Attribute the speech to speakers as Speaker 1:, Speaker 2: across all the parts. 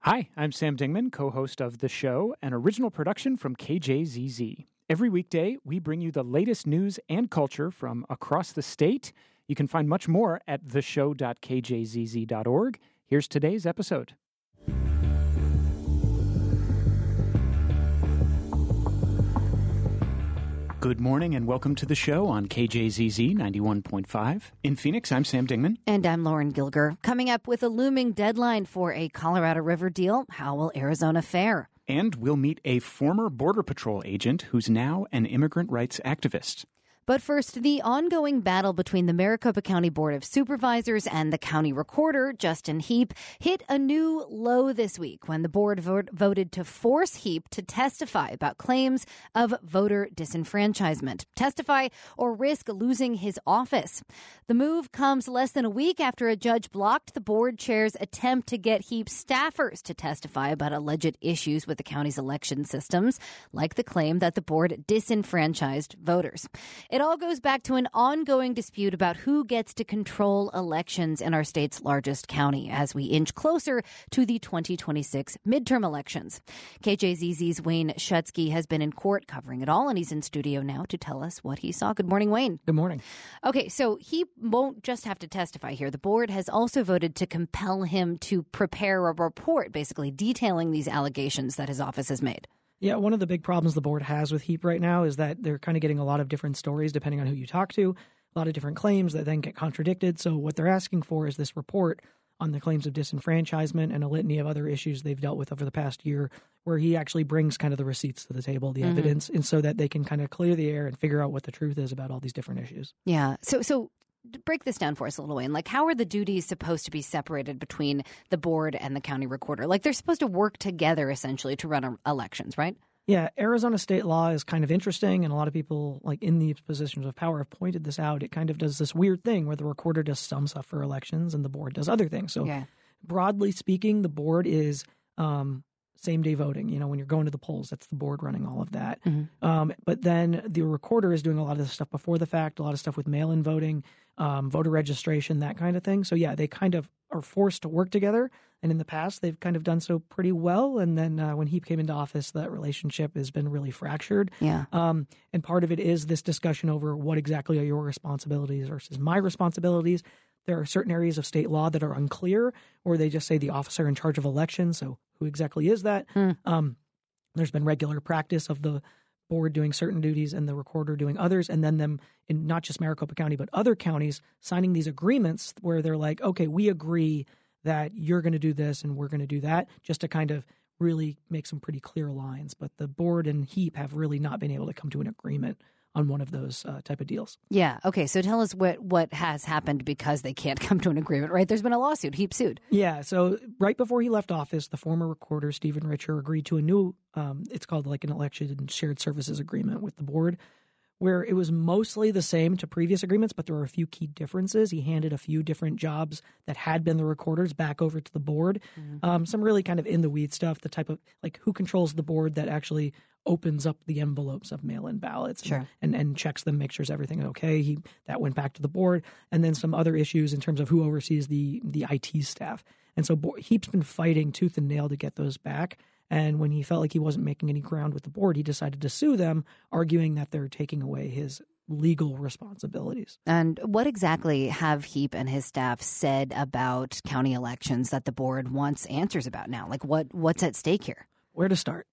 Speaker 1: Hi, I'm Sam Dingman, co-host of The Show, an original production from KJZZ. Every weekday, we bring you the latest news and culture from across the state. You can find much more at theshow.kjzz.org. Here's today's episode. Good morning and welcome to the show on KJZZ 91.5. In Phoenix, I'm Sam Dingman.
Speaker 2: And I'm Lauren Gilger. Coming up with a looming deadline for a Colorado River deal, how will Arizona fare?
Speaker 1: And we'll meet a former Border Patrol agent who's now an immigrant rights activist.
Speaker 2: But first, the ongoing battle between the Maricopa County Board of Supervisors and the county recorder, Justin Heap, hit a new low this week when the board voted to force Heap to testify about claims of voter disenfranchisement. Testify or risk losing his office. The move comes less than a week after a judge blocked the board chair's attempt to get Heap's staffers to testify about alleged issues with the county's election systems, like the claim that the board disenfranchised voters. It all goes back to an ongoing dispute about who gets to control elections in our state's largest county as we inch closer to the 2026 midterm elections. KJZZ's Wayne Schutsky has been in court covering it all, and he's in studio now to tell us what he saw. Good morning, Wayne.
Speaker 1: Good morning.
Speaker 2: Okay, so he won't just have to testify here. The board has also voted to compel him to prepare a report, basically detailing these allegations that his office has made.
Speaker 3: Yeah, one of the big problems the board has with Heap right now is that they're kind of getting a lot of different stories depending on who you talk to, a lot of different claims that then get contradicted. So what they're asking for is this report on the claims of disenfranchisement and a litany of other issues they've dealt with over the past year, where he actually brings kind of the receipts to the table, the evidence, and so that they can kind of clear the air and figure out what the truth is about all these different issues.
Speaker 2: Yeah. So break this down for us a little, Wayne. Like, how are the duties supposed to be separated between the board and the county recorder? Like, they're supposed to work together, essentially, to run elections, right?
Speaker 3: Yeah, Arizona state law is kind of interesting, and a lot of people like in these positions of power have pointed this out. It kind of does this weird thing where the recorder does some stuff for elections and the board does other things. So broadly speaking, the board is same-day voting. You know, when you're going to the polls, that's the board running all of that. But then the recorder is doing a lot of this stuff before the fact, a lot of stuff with mail-in voting, voter registration, that kind of thing. So yeah, they kind of are forced to work together. And in the past, they've kind of done so pretty well. And then when Heap came into office, that relationship has been really fractured.
Speaker 2: Yeah.
Speaker 3: And part of it is this discussion over what exactly are your responsibilities versus my responsibilities. There are certain areas of state law that are unclear, or they just say the officer in charge of elections. So who exactly is that? There's been regular practice of the board doing certain duties and the recorder doing others, and then them in not just Maricopa County, but other counties signing these agreements where they're like, okay, we agree that you're going to do this and we're going to do that, just to kind of really make some pretty clear lines. But the board and Heap have really not been able to come to an agreement on one of those type of deals.
Speaker 2: Yeah. Okay. So tell us what has happened because they can't come to an agreement, right? There's been a lawsuit. Heap sued.
Speaker 3: Yeah. So right before he left office, the former recorder, Stephen Richer, agreed to a new, it's called like an election and shared services agreement with the board, where it was mostly the same to previous agreements, but there were a few key differences. He handed a few different jobs that had been the recorders back over to the board. Some really kind of in the weeds stuff, the type of like who controls the board that actually opens up the envelopes of mail-in ballots and checks them, makes sure everything okay. That went back to the board. And then some other issues in terms of who oversees the IT staff. And so Heap's been fighting tooth and nail to get those back. And when he felt like he wasn't making any ground with the board, he decided to sue them, arguing that they're taking away his legal responsibilities.
Speaker 2: And what exactly have Heap and his staff said about county elections that the board wants answers about now? Like what's at stake here?
Speaker 3: Where to start?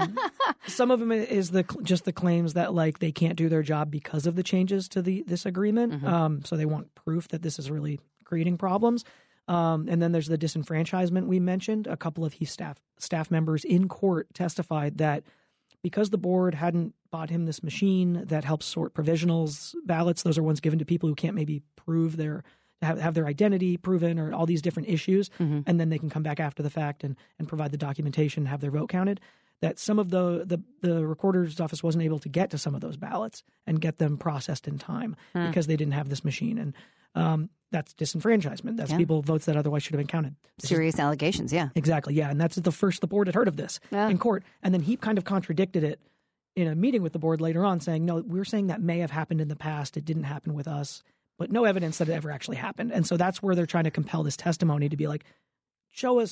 Speaker 3: Some of them is just the claims that like they can't do their job because of the changes to this agreement. So they want proof that this is really creating problems. And then there's the disenfranchisement we mentioned. A couple of Heap staff members in court testified that because the board hadn't bought him this machine that helps sort provisionals ballots, those are ones given to people who can't maybe prove have their identity proven or all these different issues, and then they can come back after the fact and provide the documentation, have their vote counted, that some of the recorder's office wasn't able to get to some of those ballots and get them processed in time because they didn't have this machine. And that's disenfranchisement. That's votes that otherwise should have been counted.
Speaker 2: Serious allegations, yeah.
Speaker 3: Exactly, yeah. And that's the first the board had heard of this in court. And then Heap kind of contradicted it in a meeting with the board later on, saying, no, we're saying that may have happened in the past. It didn't happen with us. But no evidence that it ever actually happened. And so that's where they're trying to compel this testimony to be like, show us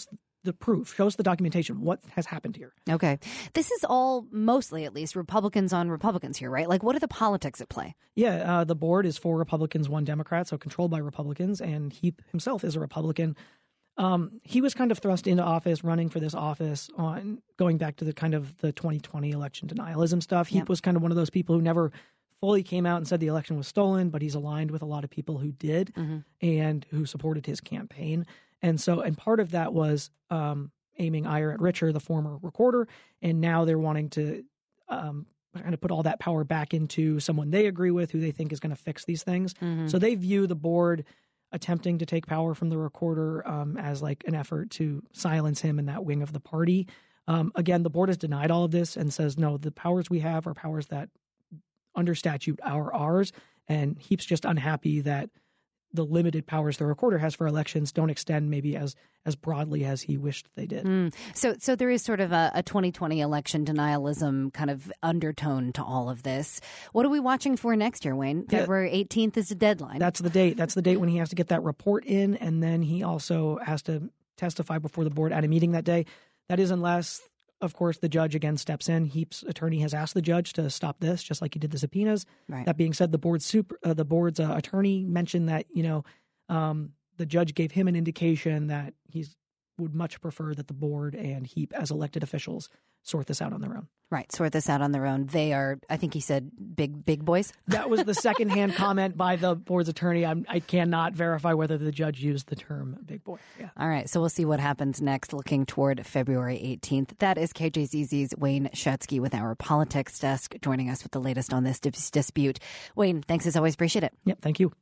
Speaker 3: the proof. Show us the documentation. What has happened here?
Speaker 2: Okay. This is all mostly, at least, Republicans on Republicans here, right? Like, what are the politics at play?
Speaker 3: Yeah, the board is 4 Republicans, 1 Democrat, so controlled by Republicans, and Heap himself is a Republican. He was kind of thrust into office, running for this office on going back to the kind of the 2020 election denialism stuff. Heap was kind of one of those people who never fully came out and said the election was stolen, but he's aligned with a lot of people who did and who supported his campaign. And part of that was aiming ire at Richer, the former recorder, and now they're wanting to kind of put all that power back into someone they agree with, who they think is going to fix these things. So they view the board attempting to take power from the recorder as like an effort to silence him in that wing of the party. Again, the board has denied all of this and says, no, the powers we have are powers that under statute are ours. And Heap's just unhappy that the limited powers the recorder has for elections don't extend maybe as broadly as he wished they did.
Speaker 2: So there is sort of a 2020 election denialism kind of undertone to all of this. What are we watching for next year, Wayne? February 18th is the deadline.
Speaker 3: That's the date. That's the date when he has to get that report in, and then he also has to testify before the board at a meeting that day. That is unless, of course, the judge again steps in. Heap's attorney has asked the judge to stop this, just like he did the subpoenas.
Speaker 2: Right.
Speaker 3: That being said, the board's attorney mentioned that the judge gave him an indication that he would much prefer that the board and Heap, as elected officials, sort this out on their own.
Speaker 2: Right, sort this out on their own. They are, I think he said, big boys.
Speaker 3: That was the secondhand comment by the board's attorney. I cannot verify whether the judge used the term big boy. Yeah.
Speaker 2: All right, so we'll see what happens next, looking toward February 18th. That is KJZZ's Wayne Schatzky with our politics desk, joining us with the latest on this dispute. Wayne, thanks as always. Appreciate it.
Speaker 3: Yep, thank you.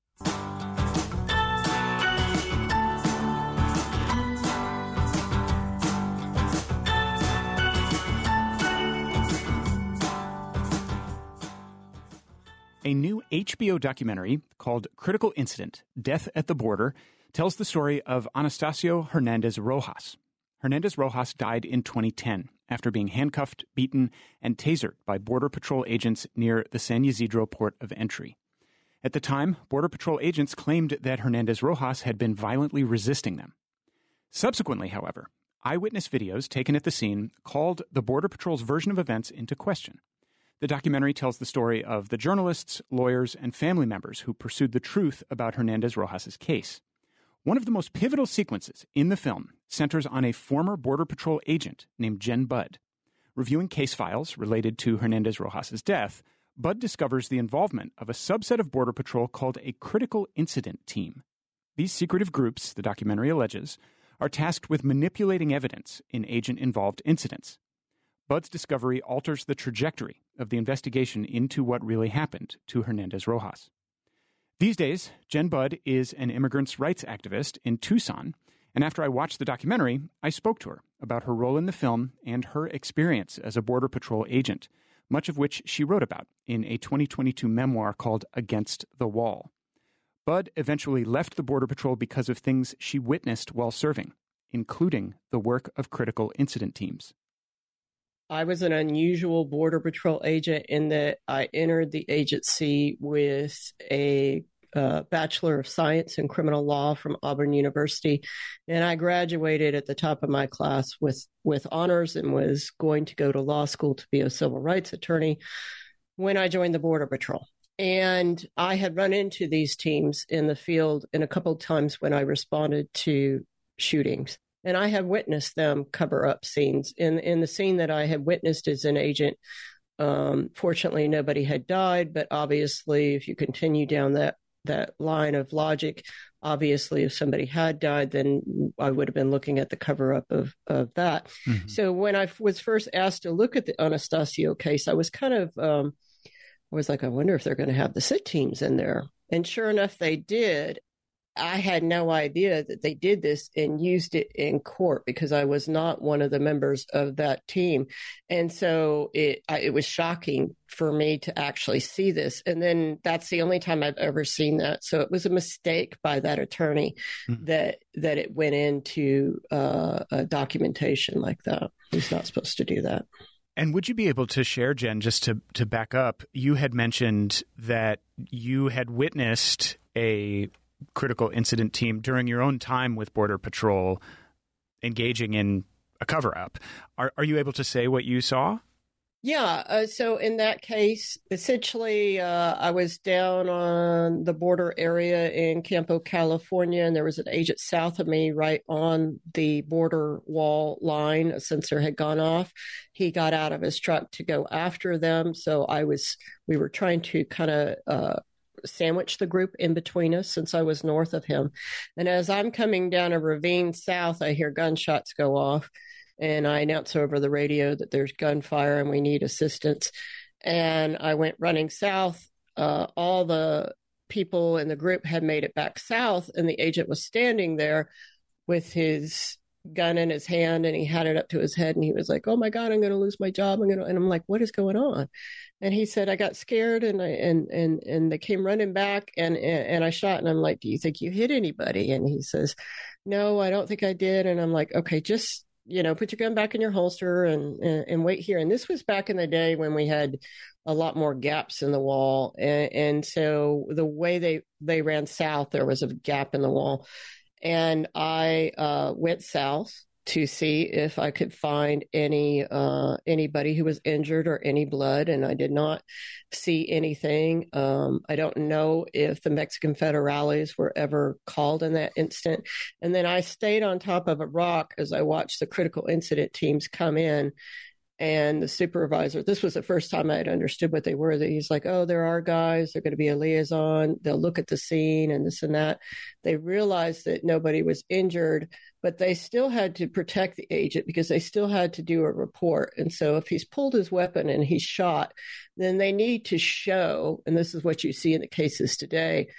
Speaker 1: A new HBO documentary called Critical Incident: Death at the Border tells the story of Anastasio Hernandez Rojas. Hernandez Rojas died in 2010 after being handcuffed, beaten, and tasered by Border Patrol agents near the San Ysidro port of entry. At the time, Border Patrol agents claimed that Hernandez Rojas had been violently resisting them. Subsequently, however, eyewitness videos taken at the scene called the Border Patrol's version of events into question. The documentary tells the story of the journalists, lawyers, and family members who pursued the truth about Hernandez Rojas' case. One of the most pivotal sequences in the film centers on a former Border Patrol agent named Jen Budd. Reviewing case files related to Hernandez Rojas' death, Budd discovers the involvement of a subset of Border Patrol called a Critical Incident Team. These secretive groups, the documentary alleges, are tasked with manipulating evidence in agent-involved incidents. Budd's discovery alters the trajectory of the investigation into what really happened to Hernandez Rojas. These days, Jen Budd is an immigrants' rights activist in Tucson, and after I watched the documentary, I spoke to her about her role in the film and her experience as a Border Patrol agent, much of which she wrote about in a 2022 memoir called Against the Wall. Budd eventually left the Border Patrol because of things she witnessed while serving, including the work of critical incident teams.
Speaker 4: I was an unusual Border Patrol agent in that I entered the agency with a Bachelor of Science in Criminal Law from Auburn University, and I graduated at the top of my class with honors and was going to go to law school to be a civil rights attorney when I joined the Border Patrol. And I had run into these teams in the field in a couple of times when I responded to shootings. And I have witnessed them cover up scenes. In the scene that I had witnessed as an agent, fortunately, nobody had died. But obviously, if you continue down that line of logic, obviously, if somebody had died, then I would have been looking at the cover up of that. Mm-hmm. So when I was first asked to look at the Anastasio case, I was kind of, I was like, I wonder if they're going to have the SIT teams in there. And sure enough, they did. I had no idea that they did this and used it in court because I was not one of the members of that team. And so it was shocking for me to actually see this. And then that's the only time I've ever seen that. So it was a mistake by that attorney that it went into a documentation like that. He's not supposed to do that.
Speaker 1: And would you be able to share, Jen, just to back up, you had mentioned that you had witnessed a critical incident team during your own time with Border Patrol. engaging in a cover-up. Are you able to say what you saw?
Speaker 4: Yeah. So in that case, essentially, I was down on the border area in Campo, California, and there was an agent south of me right on the border wall line. A sensor had gone off. He got out of his truck to go after them. So we were trying to kind of sandwich the group in between us since I was north of him. And as I'm coming down a ravine south, I hear gunshots go off. And I announce over the radio that there's gunfire and we need assistance. And I went running south. All the people in the group had made it back south, and the agent was standing there with his gun in his hand, and he had it up to his head, and he was like, "Oh my God, I'm going to lose my job. And I'm like, "What is going on?" And he said, "I got scared, and they came running back, and I shot." And I'm like, "Do you think you hit anybody?" And he says, "No, I don't think I did." And I'm like, "Okay, just put your gun back in your holster and wait here." And this was back in the day when we had a lot more gaps in the wall. And so the way they ran south, there was a gap in the wall. And I went south to see if I could find anybody who was injured or any blood, and I did not see anything. I don't know if the Mexican federales were ever called in that instant. And then I stayed on top of a rock as I watched the critical incident teams come in. And the supervisor, this was the first time I had understood what they were, that he's like, "Oh, there are guys, they're going to be a liaison. They'll look at the scene and this and that." They realized that nobody was injured, but they still had to protect the agent because they still had to do a report. And so if he's pulled his weapon and he's shot, then they need to show, and this is what you see in the cases today,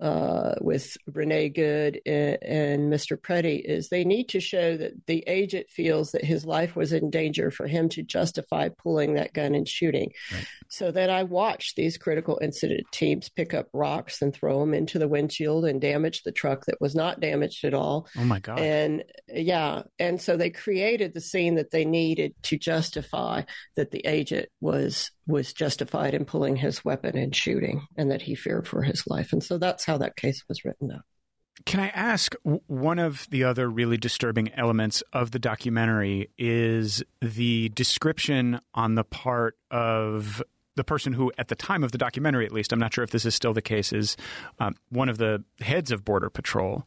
Speaker 4: with Renee Good and Mr. Preddy, is they need to show that the agent feels that his life was in danger for him to justify pulling that gun and shooting. Right. So then I watched these critical incident teams pick up rocks and throw them into the windshield and damage the truck that was not damaged at all.
Speaker 1: Oh my God.
Speaker 4: And and so they created the scene that they needed to justify that the agent was justified in pulling his weapon and shooting, and that he feared for his life. And so that's how that case was written up.
Speaker 1: Can I ask, one of the other really disturbing elements of the documentary is the description on the part of the person who, at the time of the documentary at least, I'm not sure if this is still the case, is one of the heads of Border Patrol.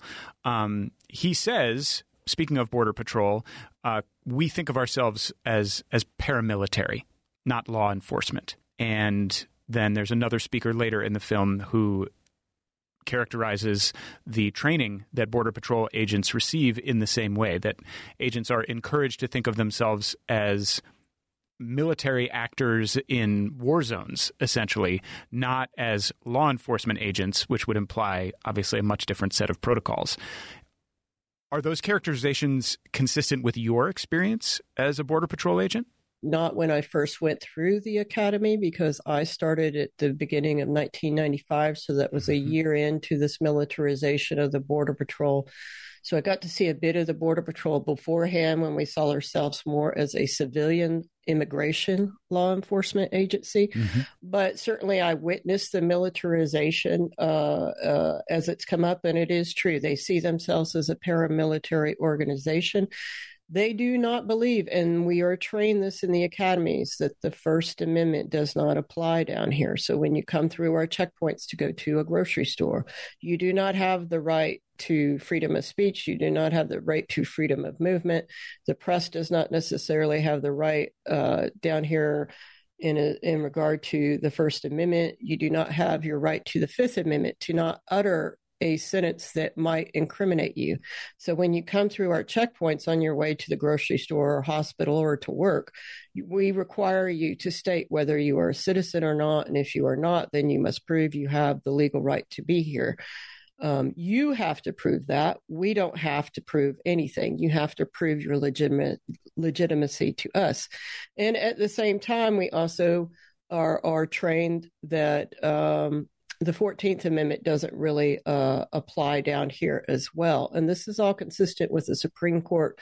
Speaker 1: He says, speaking of Border Patrol, we think of ourselves as paramilitary, not law enforcement. And then there's another speaker later in the film who characterizes the training that Border Patrol agents receive in the same way, that agents are encouraged to think of themselves as military actors in war zones, essentially, not as law enforcement agents, which would imply, obviously, a much different set of protocols. Are those characterizations consistent with your experience as a Border Patrol agent?
Speaker 4: Not when I first went through the academy, because I started at the beginning of 1995. So that was a year into this militarization of the Border Patrol. So I got to see a bit of the Border Patrol beforehand when we saw ourselves more as a civilian immigration law enforcement agency. Mm-hmm. But certainly I witnessed the militarization as it's come up, and it is true. They see themselves as a paramilitary organization. They do not believe, and we are trained this in the academies, that the First Amendment does not apply down here. So when you come through our checkpoints to go to a grocery store, you do not have the right to freedom of speech. You do not have the right to freedom of movement. The press does not necessarily have the right down here in regard to the First Amendment. You do not have your right to the Fifth Amendment to not utter a sentence that might incriminate you. So when you come through our checkpoints on your way to the grocery store or hospital or to work, we require you to state whether you are a citizen or not. And if you are not, then you must prove you have the legal right to be here. You have to prove that. We don't have to prove anything. You have to prove your legitimacy to us. And at the same time, we also are trained that the 14th Amendment doesn't really apply down here as well. And this is all consistent with the Supreme Court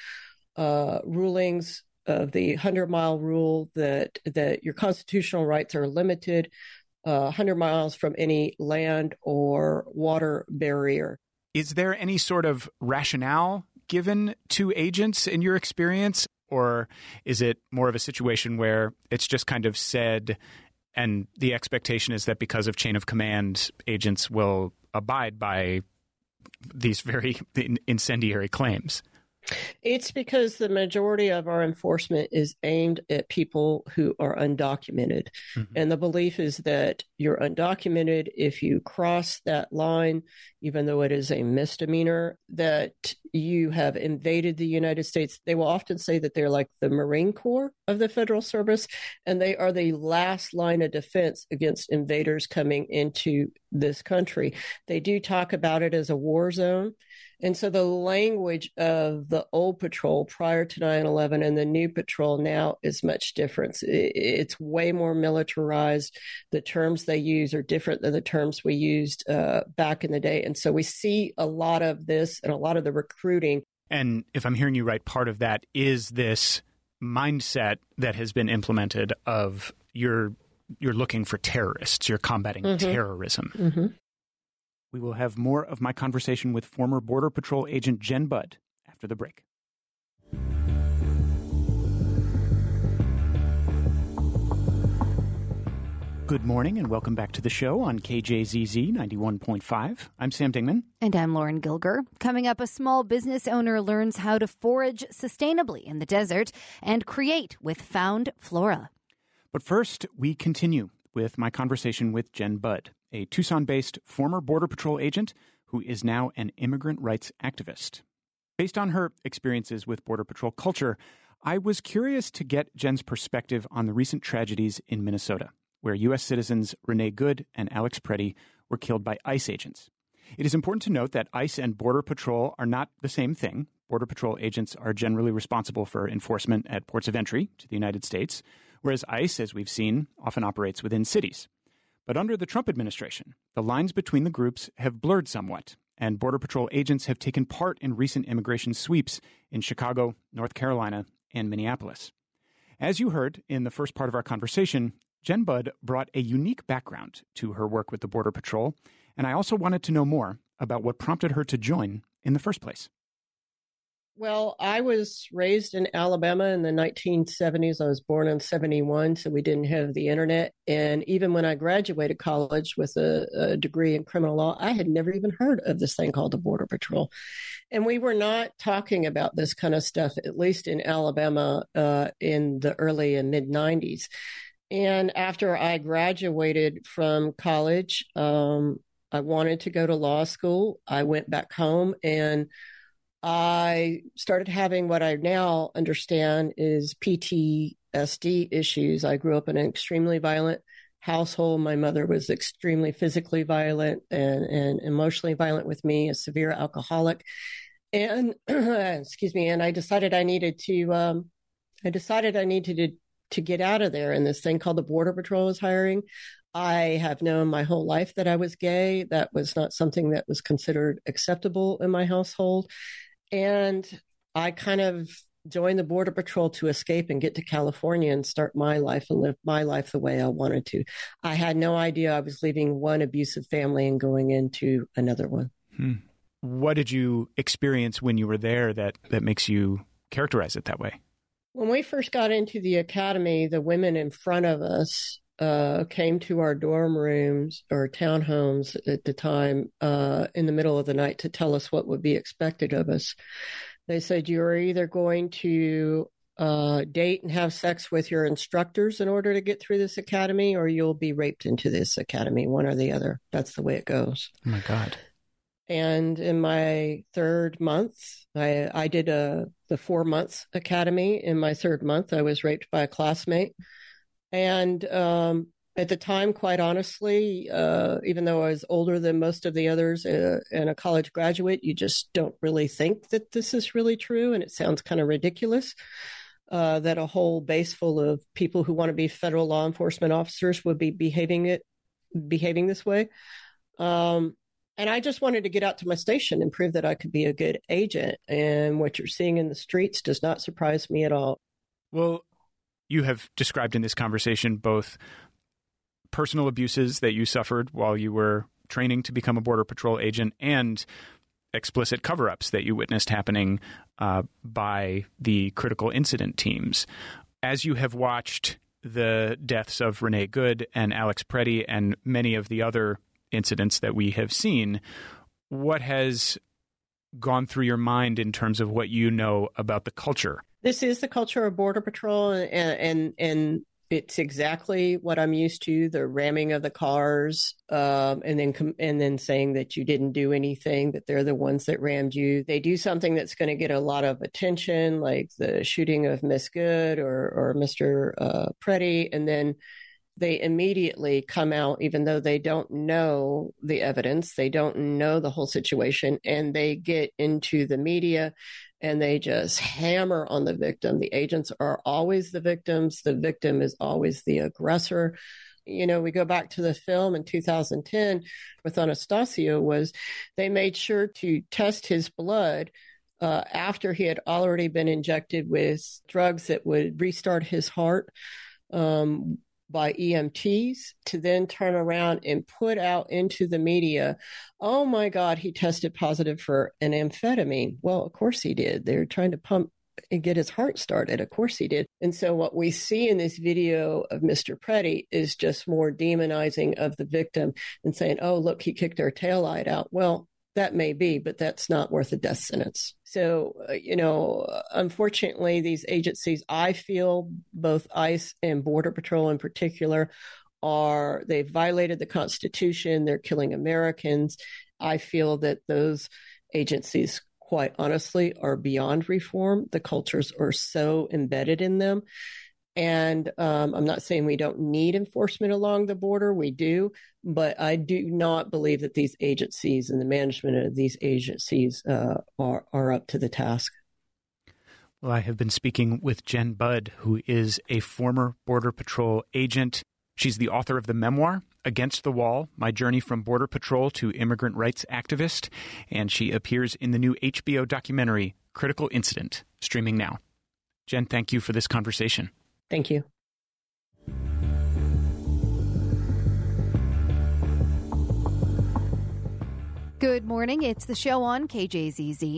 Speaker 4: rulings of the 100-mile rule that your constitutional rights are limited 100 miles from any land or water barrier.
Speaker 1: Is there any sort of rationale given to agents in your experience? Or is it more of a situation where it's just kind of said and the expectation is that because of chain of command, agents will abide by these very incendiary claims?
Speaker 4: It's because the majority of our enforcement is aimed at people who are undocumented. Mm-hmm. And the belief is that you're undocumented if you cross that line, even though it is a misdemeanor, that you have invaded the United States. They will often say that they're like the Marine Corps of the Federal Service, and they are the last line of defense against invaders coming into this country. They do talk about it as a war zone. And so the language of the old patrol prior to 9/11 and the new patrol now is much different. It's way more militarized. The terms they use are different than the terms we used back in the day. And so we see a lot of this and a lot of the recruiting.
Speaker 1: And if I'm hearing you right, part of that is this mindset that has been implemented of you're looking for terrorists, you're combating terrorism. Mm-hmm. We will have more of my conversation with former Border Patrol agent Jen Budd after the break. Good morning and welcome back to the show on KJZZ 91.5. I'm Sam Dingman.
Speaker 2: And I'm Lauren Gilger. Coming up, a small business owner learns how to forage sustainably in the desert and create with found flora.
Speaker 1: But first, we continue with my conversation with Jen Budd, a Tucson-based former Border Patrol agent who is now an immigrant rights activist. Based on her experiences with Border Patrol culture, I was curious to get Jen's perspective on the recent tragedies in Minnesota, where U.S. citizens Renee Good and Alex Preddy were killed by ICE agents. It is important to note that ICE and Border Patrol are not the same thing. Border Patrol agents are generally responsible for enforcement at ports of entry to the United States, whereas ICE, as we've seen, often operates within cities. But under the Trump administration, the lines between the groups have blurred somewhat, and Border Patrol agents have taken part in recent immigration sweeps in Chicago, North Carolina, and Minneapolis. As you heard in the first part of our conversation, Jen Budd brought a unique background to her work with the Border Patrol, and I also wanted to know more about what prompted her to join in the first place.
Speaker 4: Well, I was raised in Alabama in the 1970s. I was born in 71, so we didn't have the internet. And even when I graduated college with a degree in criminal law, I had never even heard of this thing called the Border Patrol. And we were not talking about this kind of stuff, at least in Alabama, in the early and mid-90s. And after I graduated from college, I wanted to go to law school. I went back home and I started having what I now understand is PTSD issues. I grew up in an extremely violent household. My mother was extremely physically violent and emotionally violent with me, a severe alcoholic. And and I decided I needed to get out of there. And this thing called the Border Patrol was hiring. I have known my whole life that I was gay. That was not something that was considered acceptable in my household. And I kind of joined the Border Patrol to escape and get to California and start my life and live my life the way I wanted to. I had no idea I was leaving one abusive family and going into another one.
Speaker 1: What did you experience when you were there that makes you characterize it that way?
Speaker 4: When we first got into the academy, the women in front of us came to our dorm rooms or townhomes at the time in the middle of the night to tell us what would be expected of us. They said, you're either going to date and have sex with your instructors in order to get through this academy, or you'll be raped into this academy, one or the other. That's the way it goes.
Speaker 1: Oh, my God.
Speaker 4: And in my third month, I did the 4 months academy. In my third month, I was raped by a classmate. And at the time, quite honestly, even though I was older than most of the others and a college graduate, you just don't really think that this is really true. And it sounds kind of ridiculous that a whole base full of people who want to be federal law enforcement officers would be behaving this way. And I just wanted to get out to my station and prove that I could be a good agent. And what you're seeing in the streets does not surprise me at all.
Speaker 1: Well, you have described in this conversation both personal abuses that you suffered while you were training to become a Border Patrol agent and explicit cover-ups that you witnessed happening by the critical incident teams. As you have watched the deaths of Renee Good and Alex Preddy and many of the other incidents that we have seen, what has gone through your mind in terms of what you know about the culture?
Speaker 4: This is the culture of Border Patrol, and it's exactly what I'm used to, the ramming of the cars, and then saying that you didn't do anything, that they're the ones that rammed you. They do something that's going to get a lot of attention, like the shooting of Miss Good or Mr. Preddy, and then they immediately come out, even though they don't know the evidence, they don't know the whole situation, and they get into the media and they just hammer on the victim. The agents are always the victims. The victim is always the aggressor. You know, we go back to the film in 2010 with Anastasio, was they made sure to test his blood after he had already been injected with drugs that would restart his heart by EMTs, to then turn around and put out into the media, oh my God, he tested positive for an amphetamine. Well, of course he did. They're trying to pump and get his heart started. Of course he did. And so what we see in this video of Mr. Preddy is just more demonizing of the victim and saying, oh, look, he kicked our taillight out. Well, that may be, but that's not worth a death sentence. So, unfortunately, these agencies, I feel both ICE and Border Patrol in particular, they've violated the Constitution. They're killing Americans. I feel that those agencies, quite honestly, are beyond reform. The cultures are so embedded in them. And I'm not saying we don't need enforcement along the border. We do. But I do not believe that these agencies and the management of these agencies are up to the task.
Speaker 1: Well, I have been speaking with Jen Budd, who is a former Border Patrol agent. She's the author of the memoir, Against the Wall, My Journey from Border Patrol to Immigrant Rights Activist. And she appears in the new HBO documentary, Critical Incident, streaming now. Jen, thank you for this conversation.
Speaker 4: Thank you.
Speaker 2: Good morning. It's the show on KJZZ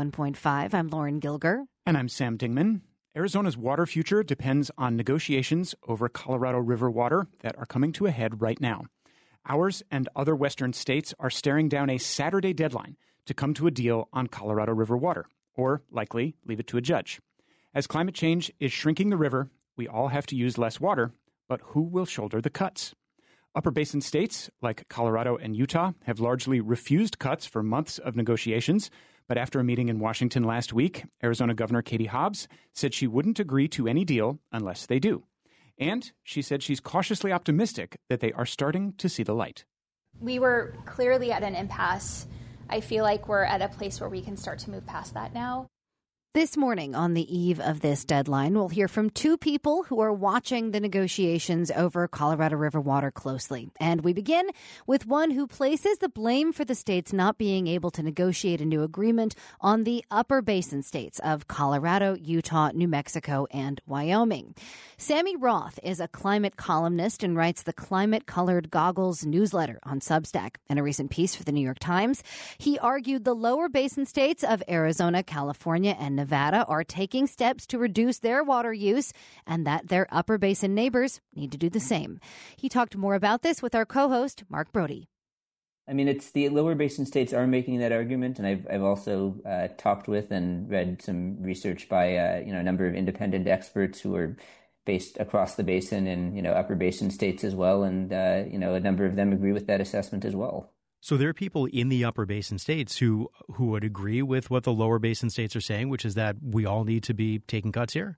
Speaker 2: 91.5. I'm Lauren Gilger.
Speaker 1: And I'm Sam Dingman. Arizona's water future depends on negotiations over Colorado River water that are coming to a head right now. Ours and other western states are staring down a Saturday deadline to come to a deal on Colorado River water, or likely leave it to a judge. As climate change is shrinking the river, we all have to use less water, but who will shoulder the cuts? Upper Basin states like Colorado and Utah have largely refused cuts for months of negotiations, but after a meeting in Washington last week, Arizona Governor Katie Hobbs said she wouldn't agree to any deal unless they do. And she said she's cautiously optimistic that they are starting to see the light.
Speaker 5: We were clearly at an impasse. I feel like we're at a place where we can start to move past that now.
Speaker 2: This morning, on the eve of this deadline, we'll hear from two people who are watching the negotiations over Colorado River water closely. And we begin with one who places the blame for the states not being able to negotiate a new agreement on the upper basin states of Colorado, Utah, New Mexico, and Wyoming. Sammy Roth is a climate columnist and writes the Climate Colored Goggles newsletter on Substack. In a recent piece for the New York Times, he argued the lower basin states of Arizona, California, and Nevada are taking steps to reduce their water use and that their upper basin neighbors need to do the same. He talked more about this with our co-host, Mark Brody.
Speaker 6: I mean, it's the lower basin states are making that argument, and I've also talked with and read some research by a number of independent experts who are based across the basin and upper basin states as well, and a number of them agree with that assessment as well.
Speaker 7: So there are people in the upper basin states who would agree with what the lower basin states are saying, which is that we all need to be taking cuts here?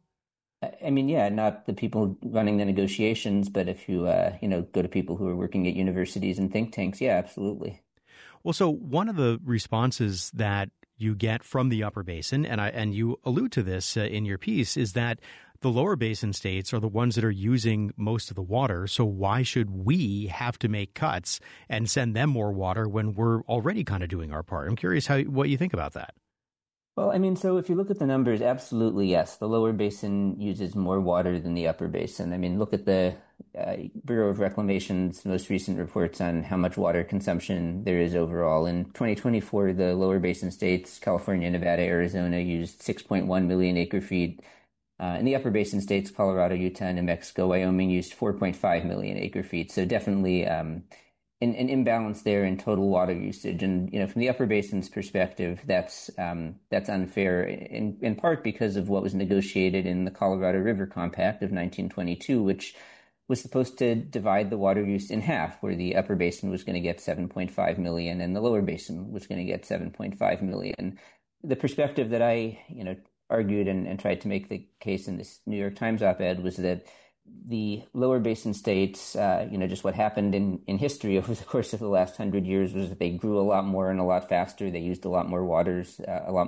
Speaker 6: I mean, yeah, not the people running the negotiations, but if you, go to people who are working at universities and think tanks, yeah, absolutely.
Speaker 7: Well, so one of the responses that you get from the upper basin, and you allude to this in your piece, is that the lower basin states are the ones that are using most of the water. So why should we have to make cuts and send them more water when we're already kind of doing our part? I'm curious what you think about that.
Speaker 6: Well, I mean, so if you look at the numbers, absolutely, yes. The lower basin uses more water than the upper basin. I mean, look at the Bureau of Reclamation's most recent reports on how much water consumption there is overall. In 2024, the lower basin states, California, Nevada, Arizona, used 6.1 million acre feet. In the upper basin states, Colorado, Utah, New Mexico, Wyoming, used 4.5 million acre feet. So definitely an imbalance there in total water usage. And, from the upper basin's perspective, that's unfair in part because of what was negotiated in the Colorado River Compact of 1922, which was supposed to divide the water use in half, where the upper basin was going to get 7.5 million and the lower basin was going to get 7.5 million. The perspective that I, argued and tried to make the case in this New York Times op-ed was that the lower basin states, just what happened in history over the course of the last 100 years was that they grew a lot more and a lot faster. They used a lot more waters.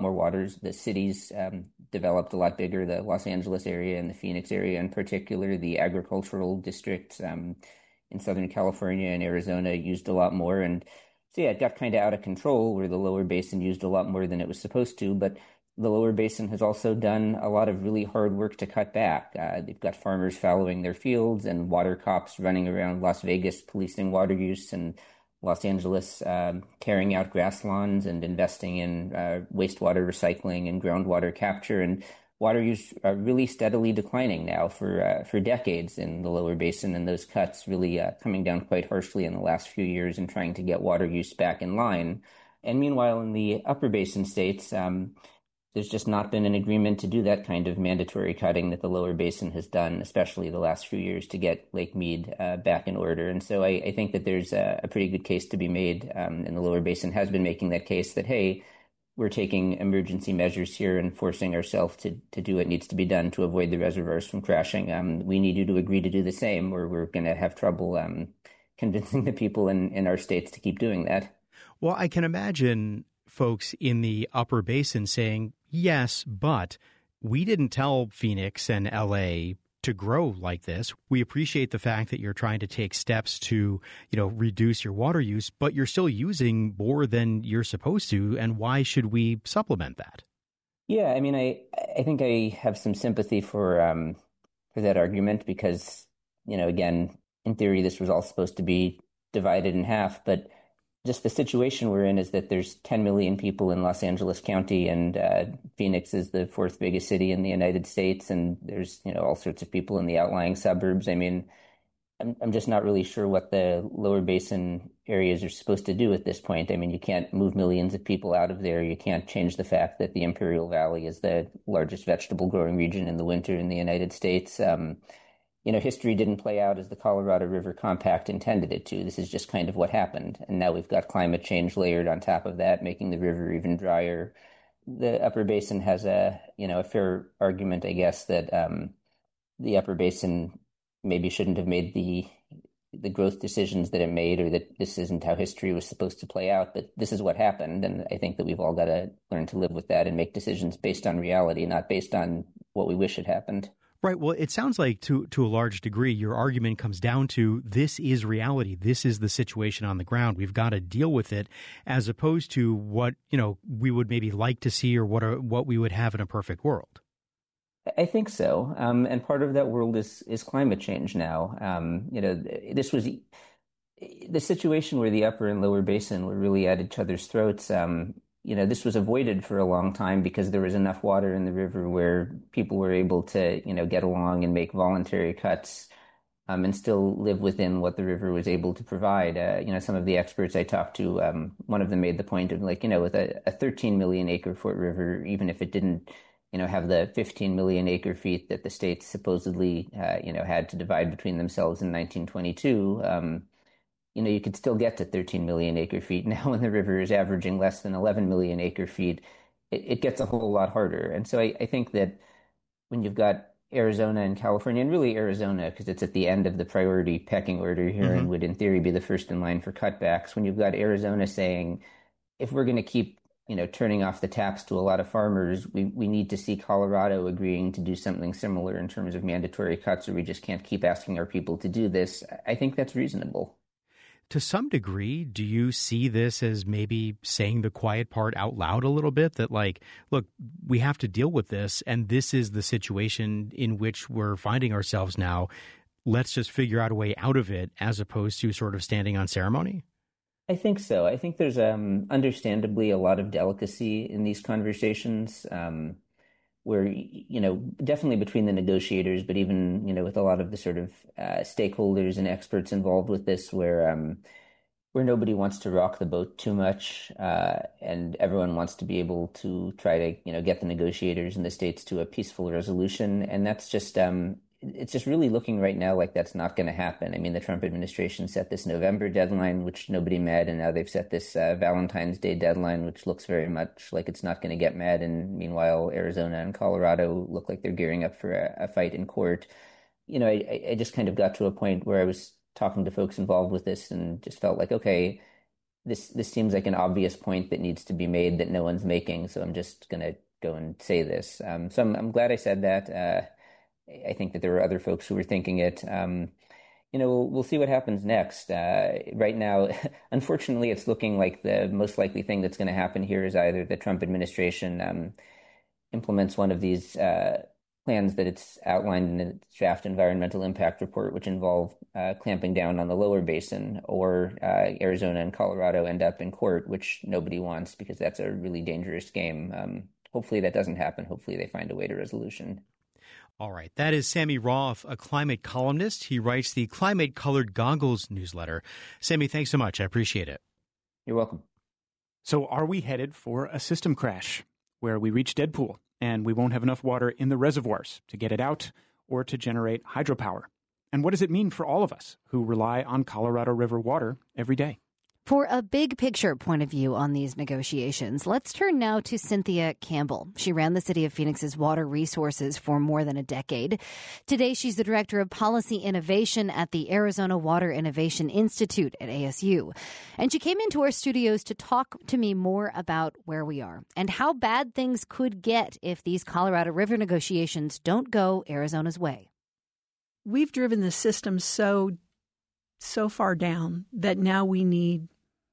Speaker 6: The cities developed a lot bigger. The Los Angeles area and the Phoenix area in particular, the agricultural districts in Southern California and Arizona used a lot more. And so, it got kind of out of control where the lower basin used a lot more than it was supposed to. But the lower basin has also done a lot of really hard work to cut back. They've got farmers fallowing their fields and water cops running around Las Vegas policing water use, and Los Angeles carrying out grass lawns and investing in wastewater recycling and groundwater capture. And water use are really steadily declining now for decades in the lower basin, and those cuts really coming down quite harshly in the last few years and trying to get water use back in line. And meanwhile, in the upper basin states, there's just not been an agreement to do that kind of mandatory cutting that the lower basin has done, especially the last few years, to get Lake Mead back in order. And so I think that there's a pretty good case to be made, and the lower basin has been making that case that, hey, we're taking emergency measures here and forcing ourselves to do what needs to be done to avoid the reservoirs from crashing. We need you to agree to do the same, or we're going to have trouble convincing the people in our states to keep doing that.
Speaker 7: Well, I can imagine folks in the upper basin saying, yes, but we didn't tell Phoenix and LA to grow like this. We appreciate the fact that you're trying to take steps to, reduce your water use, but you're still using more than you're supposed to. And why should we supplement that?
Speaker 6: Yeah, I mean, I think I have some sympathy for that argument because, again, in theory, this was all supposed to be divided in half, but just the situation we're in is that there's 10 million people in Los Angeles County, and Phoenix is the fourth biggest city in the United States, and there's all sorts of people in the outlying suburbs. I mean, I'm just not really sure what the lower basin areas are supposed to do at this point. I mean, you can't move millions of people out of there. You can't change the fact that the Imperial Valley is the largest vegetable growing region in the winter in the United States. History didn't play out as the Colorado River Compact intended it to. This is just kind of what happened. And now we've got climate change layered on top of that, making the river even drier. The upper basin has a fair argument, I guess, that the upper basin maybe shouldn't have made the growth decisions that it made, or that this isn't how history was supposed to play out. But this is what happened. And I think that we've all got to learn to live with that and make decisions based on reality, not based on what we wish had happened.
Speaker 7: Right. Well, it sounds like to a large degree, your argument comes down to this is reality. This is the situation on the ground. We've got to deal with it, as opposed to what, we would maybe like to see, or what we would have in a perfect world.
Speaker 6: I think so. And part of that world is climate change now. This was the situation where the upper and lower basin were really at each other's throats. This was avoided for a long time because there was enough water in the river where people were able to, get along and make voluntary cuts and still live within what the river was able to provide. Some of the experts I talked to, one of them made the point of with a 13 million acre foot river, even if it didn't, have the 15 million acre feet that the states supposedly, had to divide between themselves in 1922, you could still get to 13 million acre feet. Now when the river is averaging less than 11 million acre feet, it gets a whole lot harder. And so I think that when you've got Arizona and California, and really Arizona, because it's at the end of the priority pecking order here and would in theory be the first in line for cutbacks, when you've got Arizona saying, if we're going to keep turning off the taps to a lot of farmers, we need to see Colorado agreeing to do something similar in terms of mandatory cuts, or we just can't keep asking our people to do this. I think that's reasonable.
Speaker 7: To some degree, do you see this as maybe saying the quiet part out loud a little bit, that like, look, we have to deal with this, and this is the situation in which we're finding ourselves now. Let's just figure out a way out of it, as opposed to sort of standing on ceremony?
Speaker 6: I think so. I think there's understandably a lot of delicacy in these conversations, where, definitely between the negotiators, but even, with a lot of the sort of stakeholders and experts involved with this, where nobody wants to rock the boat too much, and everyone wants to be able to try to, get the negotiators in the states to a peaceful resolution. And that's just, it's just really looking right now like that's not going to happen. I mean, the Trump administration set this November deadline, which nobody met, and now they've set this Valentine's Day deadline, which looks very much like it's not going to get met. And meanwhile, Arizona and Colorado look like they're gearing up for a fight in court. I just kind of got to a point where I was talking to folks involved with this and just felt like, okay, this seems like an obvious point that needs to be made that no one's making, so I'm just going to go and say this. So I'm glad I said that. I think that there were other folks who were thinking it. We'll see what happens next. Right now, unfortunately, it's looking like the most likely thing that's going to happen here is either the Trump administration implements one of these plans that it's outlined in its draft environmental impact report, which involve clamping down on the lower basin, or Arizona and Colorado end up in court, which nobody wants because that's a really dangerous game. Hopefully that doesn't happen. Hopefully they find a way to resolution.
Speaker 7: All right. That is Sammy Roth, a climate columnist. He writes the Climate Colored Goggles newsletter. Sammy, thanks so much. I appreciate it.
Speaker 6: You're welcome.
Speaker 1: So are we headed for a system crash where we reach Deadpool and we won't have enough water in the reservoirs to get it out or to generate hydropower? And what does it mean for all of us who rely on Colorado River water every day?
Speaker 2: For a big picture point of view on these negotiations, let's turn now to Cynthia Campbell. She ran the city of Phoenix's water resources for more than a decade. Today, she's the director of policy innovation at the Arizona Water Innovation Institute at ASU. And she came into our studios to talk to me more about where we are and how bad things could get if these Colorado River negotiations don't go Arizona's way.
Speaker 8: We've driven the system so far down that now we need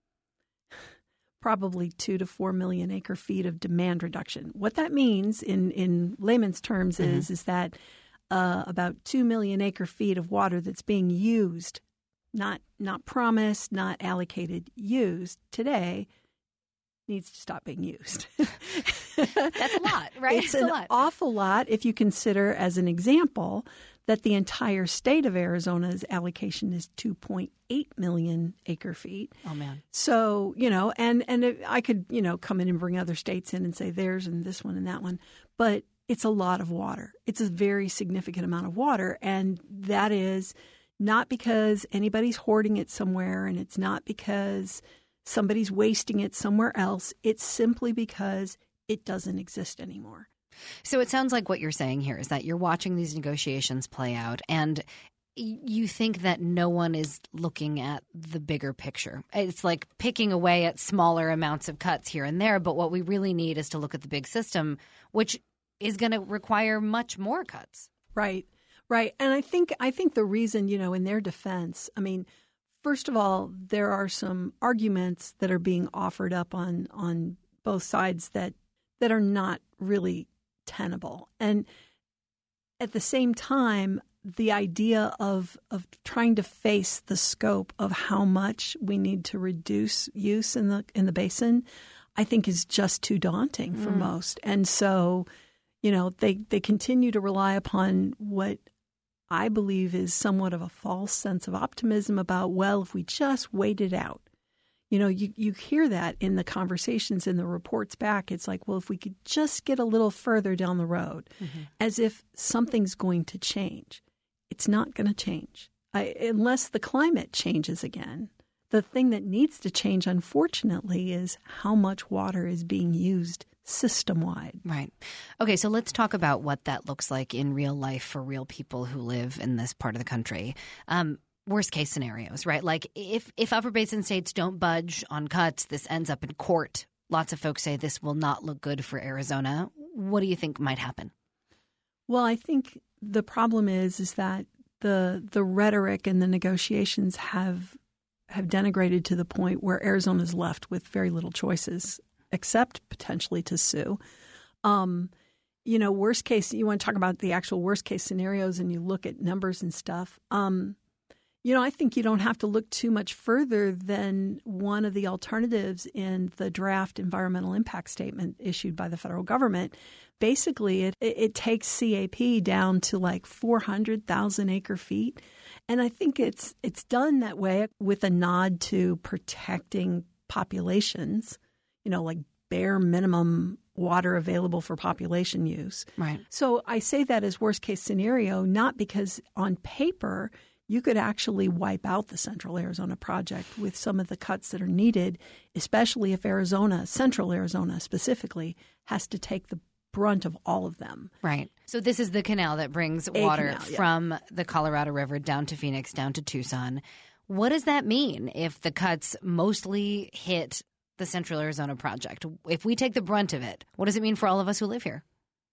Speaker 8: probably 2 to 4 million acre feet of demand reduction. What that means in layman's terms is that about 2 million acre feet of water that's being used, not promised, not allocated, used today, needs to stop being used.
Speaker 2: That's a lot, right?
Speaker 8: It's an awful lot if you consider, as an example, that the entire state of Arizona's allocation is 2.8 million acre feet.
Speaker 2: Oh, man.
Speaker 8: So, and I could, come in and bring other states in and say theirs and this one and that one. But it's a lot of water. It's a very significant amount of water. And that is not because anybody's hoarding it somewhere, and it's not because somebody's wasting it somewhere else. It's simply because it doesn't exist anymore.
Speaker 2: So it sounds like what you're saying here is that you're watching these negotiations play out, and you think that no one is looking at the bigger picture. It's like picking away at smaller amounts of cuts here and there, but what we really need is to look at the big system, which is going to require much more cuts.
Speaker 8: Right. And I think the reason, in their defense, first of all, there are some arguments that are being offered up on both sides that are not really tenable. And at the same time, the idea of trying to face the scope of how much we need to reduce use in the basin, I think is just too daunting for most. And so, they continue to rely upon what I believe is somewhat of a false sense of optimism about, well, if we just wait it out. You hear that in the conversations, in the reports back. It's like, well, if we could just get a little further down the road, as if something's going to change. It's not going to change unless the climate changes again. The thing that needs to change, unfortunately, is how much water is being used system-wide.
Speaker 2: Right. Okay, so let's talk about what that looks like in real life for real people who live in this part of the country. Worst case scenarios, right? Like if Upper Basin states don't budge on cuts, this ends up in court. Lots of folks say this will not look good for Arizona. What do you think might happen?
Speaker 8: Well, I think the problem is that the rhetoric and the negotiations have have denigrated to the point where Arizona is left with very little choices, except potentially to sue. Worst case, you want to talk about the actual worst case scenarios and you look at numbers and stuff. I think you don't have to look too much further than one of the alternatives in the draft environmental impact statement issued by the federal government. Basically, it takes CAP down to like 400,000 acre feet. And I think it's done that way with a nod to protecting populations, like bare minimum water available for population use.
Speaker 2: Right.
Speaker 8: So I say that as worst case scenario, not because on paper you could actually wipe out the Central Arizona project with some of the cuts that are needed, especially if Central Arizona specifically, has to take the brunt of all of them.
Speaker 2: Right. So this is the canal that brings water from the Colorado River down to Phoenix, down to Tucson. What does that mean if the cuts mostly hit the Central Arizona project? If we take the brunt of it, what does it mean for all of us who live here?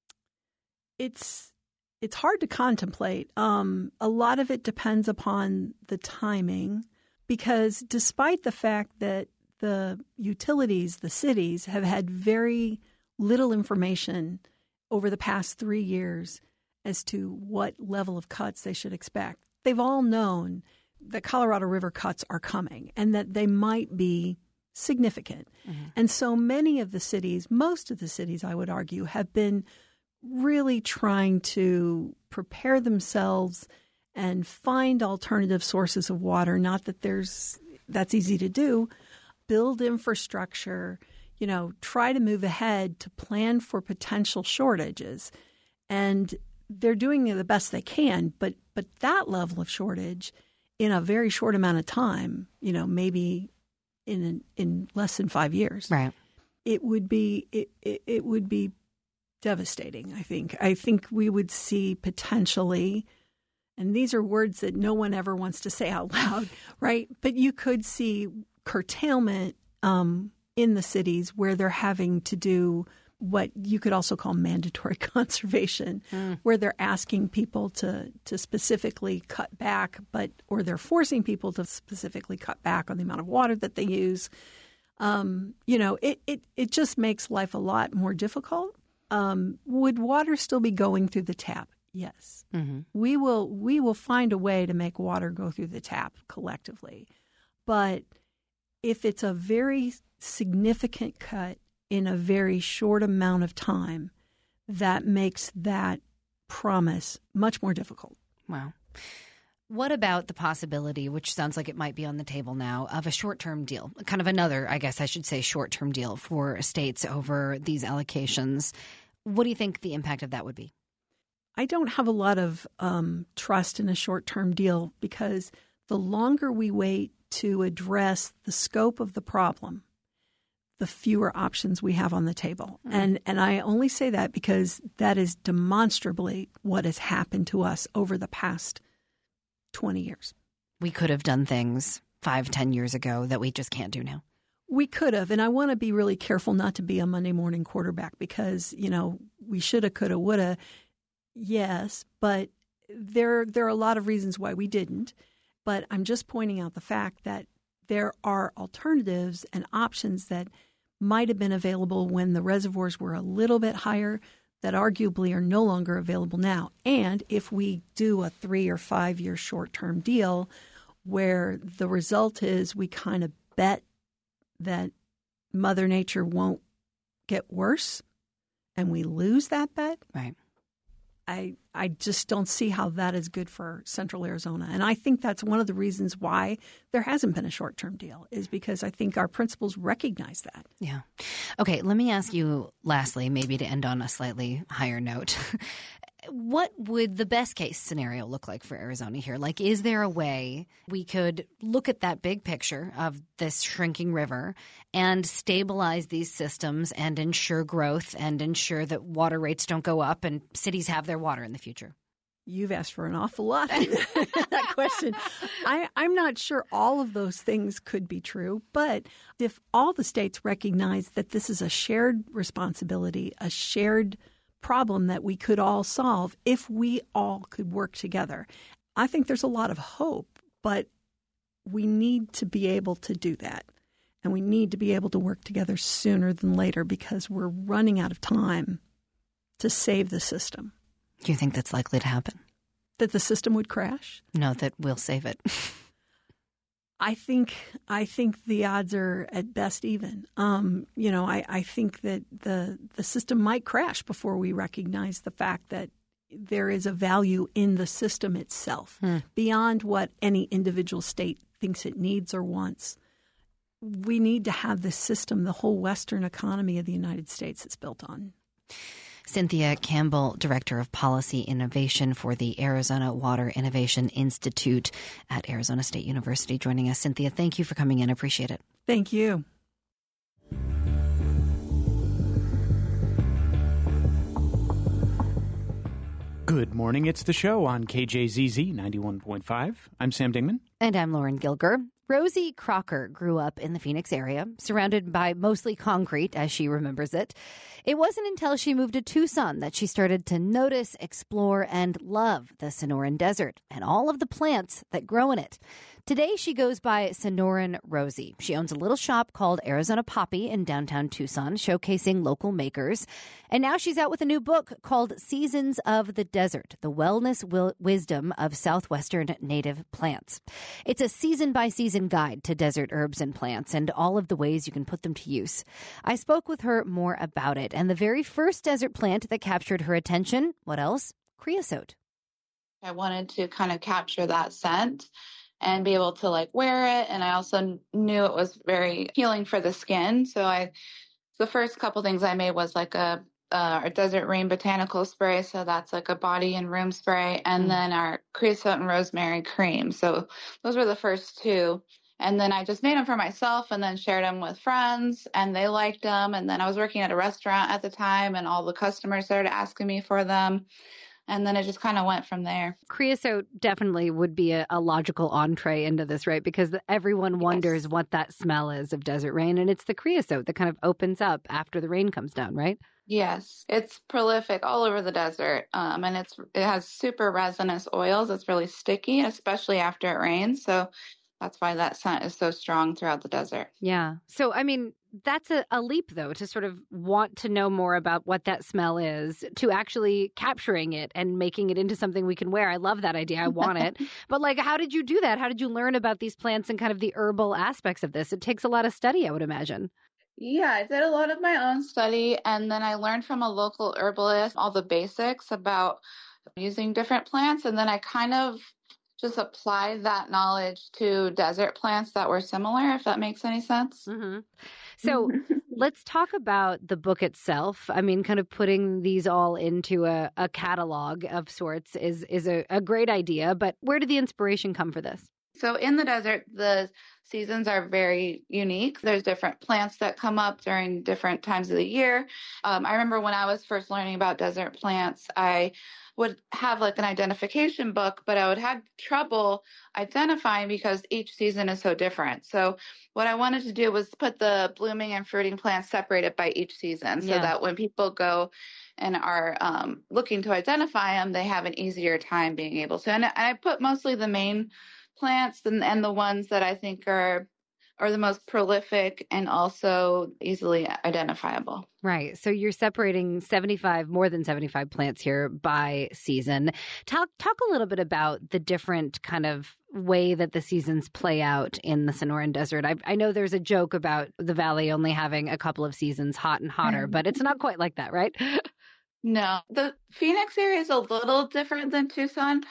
Speaker 8: It's hard to contemplate. A lot of it depends upon the timing, because despite the fact that the utilities, the cities, have had very little information over the past 3 years as to what level of cuts they should expect, they've all known that Colorado River cuts are coming and that they might be significant. Mm-hmm. And so many of the cities, most of the cities, I would argue, have been really trying to prepare themselves and find alternative sources of water. Not that that's easy to do. Build infrastructure, try to move ahead to plan for potential shortages. And they're doing the best they can, but that level of shortage in a very short amount of time, maybe in less than 5 years,
Speaker 2: right?
Speaker 8: It would be devastating. I think we would see potentially, and these are words that no one ever wants to say out loud, right? But you could see curtailment in the cities where they're having to do what you could also call mandatory conservation, where they're asking people to specifically cut back, or they're forcing people to specifically cut back on the amount of water that they use. It just makes life a lot more difficult. Would water still be going through the tap? Yes. Mm-hmm. We will find a way to make water go through the tap collectively. But if it's a very significant cut in a very short amount of time, that makes that promise much more difficult.
Speaker 2: Wow. What about the possibility, which sounds like it might be on the table now, of a short-term deal, kind of another, I guess I should say, short-term deal for states over these allocations? What do you think the impact of that would be?
Speaker 8: I don't have a lot of trust in a short-term deal, because the longer we wait to address the scope of the problem, the fewer options we have on the table. And I only say that because that is demonstrably what has happened to us over the past 20 years.
Speaker 2: We could have done things 5-10 years ago that we just can't do now.
Speaker 8: We could have. And I want to be really careful not to be a Monday morning quarterback, because, we shoulda, coulda, woulda. Yes, but there are a lot of reasons why we didn't. But I'm just pointing out the fact that there are alternatives and options that might have been available when the reservoirs were a little bit higher that arguably are no longer available now. And if we do a 3 or 5 year short-term deal where the result is we kind of bet that Mother Nature won't get worse and we lose that bet,
Speaker 2: right?
Speaker 8: I just don't see how that is good for Central Arizona. And I think that's one of the reasons why there hasn't been a short-term deal, is because I think our principals recognize that.
Speaker 2: Yeah. Okay, let me ask you lastly, maybe to end on a slightly higher note. What would the best case scenario look like for Arizona here? Like, is there a way we could look at that big picture of this shrinking river and stabilize these systems and ensure growth and ensure that water rates don't go up and cities have their water in the future?
Speaker 8: You've asked for an awful lot in that question. I'm not sure all of those things could be true, but if all the states recognize that this is a shared responsibility, a shared problem that we could all solve if we all could work together, I think there's a lot of hope. But we need to be able to do that. And we need to be able to work together sooner than later because we're running out of time to save the system.
Speaker 2: Do you think that's likely to happen?
Speaker 8: That the system would crash?
Speaker 2: No, that we'll save it.
Speaker 8: I think the odds are at best even. I think that the system might crash before we recognize the fact that there is a value in the system itself beyond what any individual state thinks it needs or wants. We need to have this system, the whole Western economy of the United States is built on.
Speaker 2: Cynthia Campbell, Director of Policy Innovation for the Arizona Water Innovation Institute at Arizona State University, joining us. Cynthia, thank you for coming in. I appreciate it.
Speaker 8: Thank you.
Speaker 1: Good morning. It's the show on KJZZ 91.5. I'm Sam Dingman.
Speaker 2: And I'm Lauren Gilger. Rosie Crocker grew up in the Phoenix area, surrounded by mostly concrete, as she remembers it. It wasn't until she moved to Tucson that she started to notice, explore, and love the Sonoran Desert and all of the plants that grow in it. Today, she goes by Sonoran Rosie. She owns a little shop called Arizona Poppy in downtown Tucson, showcasing local makers. And now she's out with a new book called Seasons of the Desert, The Wellness Wisdom of Southwestern Native Plants. It's a season-by-season guide to desert herbs and plants and all of the ways you can put them to use. I spoke with her more about it. And the very first desert plant that captured her attention, what else? Creosote.
Speaker 9: I wanted to kind of capture that scent and be able to wear it. And I also knew it was very healing for the skin. So the first couple things I made was a Desert Rain botanical spray. So that's a body and room spray. And then our creosote and rosemary cream. So those were the first two. And then I just made them for myself and then shared them with friends and they liked them. And then I was working at a restaurant at the time and all the customers started asking me for them. And then it just kind of went from there.
Speaker 2: Creosote definitely would be a logical entree into this, right? Because everyone wonders what that smell is of desert rain. And it's the creosote that kind of opens up after the rain comes down, right?
Speaker 9: Yes, it's prolific all over the desert. And it has super resinous oils. It's really sticky, especially after it rains. So that's why that scent is so strong throughout the desert.
Speaker 2: Yeah. So, I mean, that's a leap, though, to sort of want to know more about what that smell is, to actually capturing it and making it into something we can wear. I love that idea. I want it. But how did you do that? How did you learn about these plants and kind of the herbal aspects of this? It takes a lot of study, I would imagine.
Speaker 9: Yeah, I did a lot of my own study, and then I learned from a local herbalist all the basics about using different plants, and then I kind of just apply that knowledge to desert plants that were similar, if that makes any sense.
Speaker 2: Mm-hmm. So let's talk about the book itself. I mean, kind of putting these all into a catalog of sorts is a great idea, but where did the inspiration come for this?
Speaker 9: So in the desert, the seasons are very unique. There's different plants that come up during different times of the year. I remember when I was first learning about desert plants, I would have an identification book, but I would have trouble identifying because each season is so different. So what I wanted to do was put the blooming and fruiting plants separated by each season so that when people go and are looking to identify them, they have an easier time being able to. And I put mostly the main plants and the ones that I think are the most prolific and also easily identifiable.
Speaker 2: Right. So you're separating more than 75 plants here by season. Talk a little bit about the different kind of way that the seasons play out in the Sonoran Desert. I know there's a joke about the valley only having a couple of seasons, hot and hotter, but it's not quite like that, right?
Speaker 9: No, the Phoenix area is a little different than Tucson.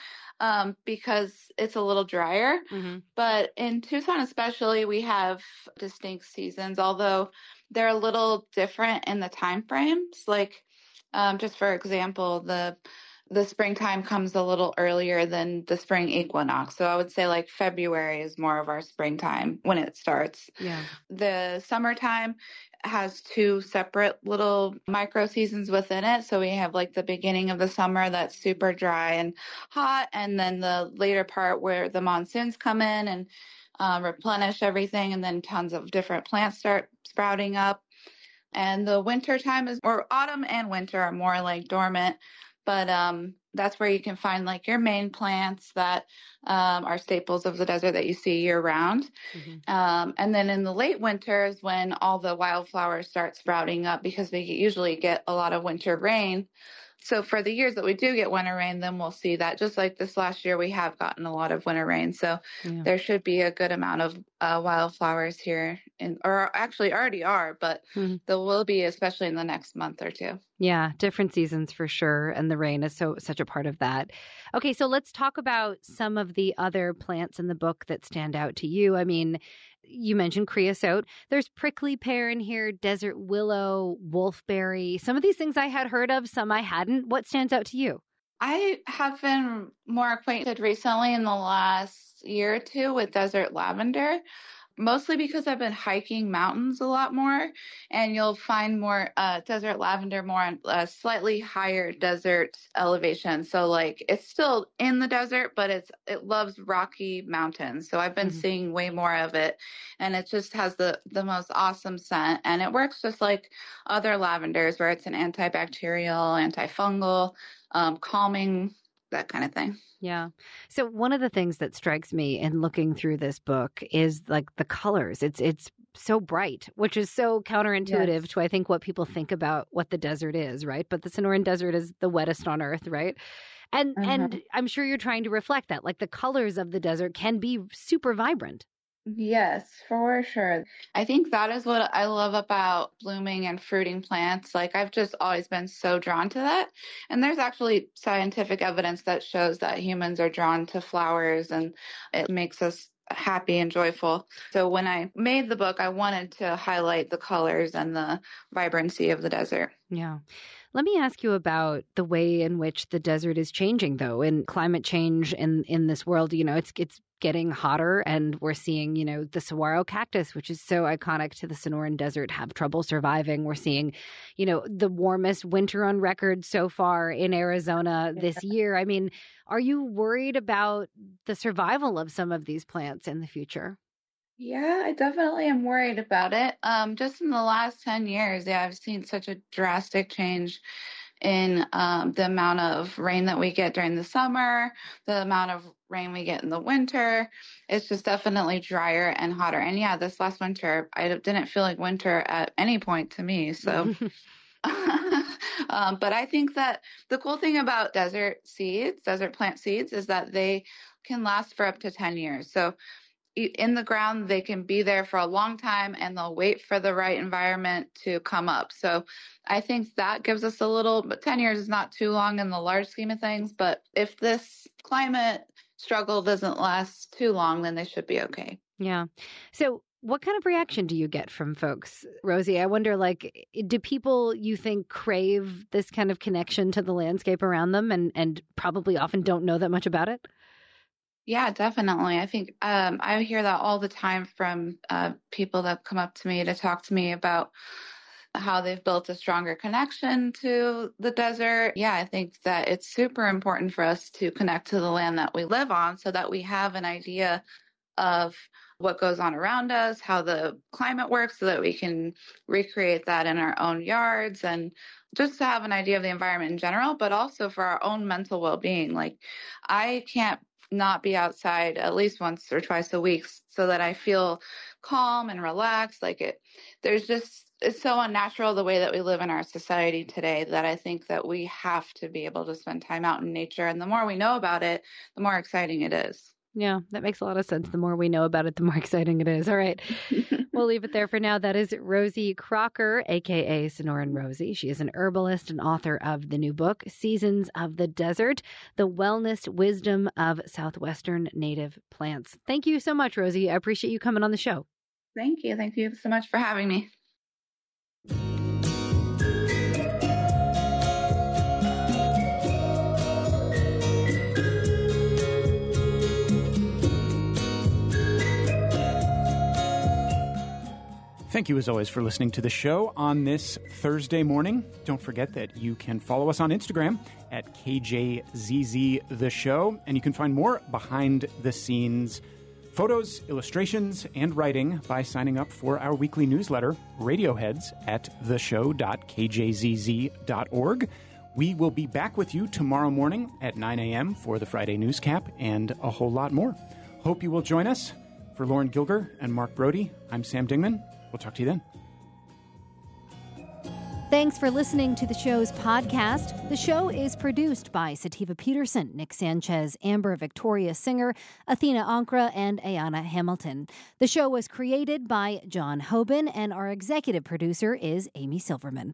Speaker 9: Because it's a little drier. Mm-hmm. But in Tucson especially, we have distinct seasons, although they're a little different in the time frames. Just for example, the springtime comes a little earlier than the spring equinox. So I would say February is more of our springtime when it starts. Yeah. The summertime has two separate little micro seasons within it. So we have the beginning of the summer that's super dry and hot, and then the later part where the monsoons come in and replenish everything, and then tons of different plants start sprouting up. And the winter time or autumn and winter are more dormant. But that's where you can find like your main plants that are staples of the desert that you see year round. And then in the late winters, when all the wildflowers start sprouting up, because we usually get a lot of winter rain. So for the years that we do get winter rain, then we'll see that. Just like this last year, we have gotten a lot of winter rain. So there should be a good amount of wildflowers here, or actually already are, but there will be, especially in the next month or two.
Speaker 2: Yeah, different seasons for sure. And the rain is such a part of that. Okay, so let's talk about some of the other plants in the book that stand out to you. I mean, you mentioned creosote. There's prickly pear in here, desert willow, wolfberry. Some of these things I had heard of, some I hadn't. What stands out to you?
Speaker 9: I have been more acquainted recently in the last year or two with desert lavender, mostly because I've been hiking mountains a lot more, and you'll find more desert lavender more on a slightly higher desert elevation. So like it's still in the desert, but it loves rocky mountains. So I've been seeing way more of it, and it just has the most awesome scent, and it works just like other lavenders where it's an antibacterial, antifungal, calming, that kind of thing.
Speaker 2: Yeah. So one of the things that strikes me in looking through this book is like the colors. It's so bright, which is so counterintuitive to, I think, what people think about what the desert is, right? But the Sonoran Desert is the wettest on earth, right? And I'm sure you're trying to reflect that. Like the colors of the desert can be super vibrant.
Speaker 9: Yes, for sure. I think that is what I love about blooming and fruiting plants. Like I've just always been so drawn to that. And there's actually scientific evidence that shows that humans are drawn to flowers, and it makes us happy and joyful. So when I made the book, I wanted to highlight the colors and the vibrancy of the desert.
Speaker 2: Yeah. Let me ask you about the way in which the desert is changing, though, and climate change in this world. You know, it's getting hotter, and we're seeing, you know, the saguaro cactus, which is so iconic to the Sonoran Desert, have trouble surviving. We're seeing, you know, the warmest winter on record so far in Arizona this year. I mean, are you worried about the survival of some of these plants in the future?
Speaker 9: Yeah, I definitely am worried about it. Just in the last 10 years, I've seen such a drastic change in the amount of rain that we get during the summer, the amount of rain we get in the winter. It's just definitely drier and hotter. And yeah, this last winter, I didn't feel like winter at any point to me. So, but I think that the cool thing about desert plant seeds, is that they can last for up to 10 years. So in the ground, they can be there for a long time, and they'll wait for the right environment to come up. So I think that gives us but 10 years is not too long in the large scheme of things. But if this climate struggle doesn't last too long, then they should be okay.
Speaker 2: Yeah. So what kind of reaction do you get from folks, Rosie? I wonder, like, do people, you think, crave this kind of connection to the landscape around them and probably often don't know that much about it?
Speaker 9: Yeah, definitely. I think I hear that all the time from people that come up to me to talk to me about how they've built a stronger connection to the desert. Yeah, I think that it's super important for us to connect to the land that we live on, so that we have an idea of what goes on around us, how the climate works, so that we can recreate that in our own yards, and just to have an idea of the environment in general, but also for our own mental well-being. Like, I can't not be outside at least once or twice a week so that I feel calm and relaxed. It's so unnatural the way that we live in our society today, that I think that we have to be able to spend time out in nature. And the more we know about it, the more exciting it is.
Speaker 2: Yeah, that makes a lot of sense. The more we know about it, the more exciting it is. All right. We'll leave it there for now. That is Rosie Crocker, a.k.a. Sonoran Rosie. She is an herbalist and author of the new book, Seasons of the Desert, The Wellness Wisdom of Southwestern Native Plants. Thank you so much, Rosie. I appreciate you coming on the show.
Speaker 9: Thank you. Thank you so much for having me.
Speaker 1: Thank you, as always, for listening to the show on this Thursday morning. Don't forget that you can follow us on Instagram at KJZZTheShow, and you can find more behind-the-scenes photos, illustrations, and writing by signing up for our weekly newsletter, Radioheads, at theshow.kjzz.org. We will be back with you tomorrow morning at 9 a.m. for the Friday Newscap and a whole lot more. Hope you will join us. For Lauren Gilger and Mark Brody, I'm Sam Dingman. We'll talk to you then.
Speaker 2: Thanks for listening to the show's podcast. The show is produced by Sativa Peterson, Nick Sanchez, Amber Victoria Singer, Athena Ankra, and Ayana Hamilton. The show was created by John Hoban, and our executive producer is Amy Silverman.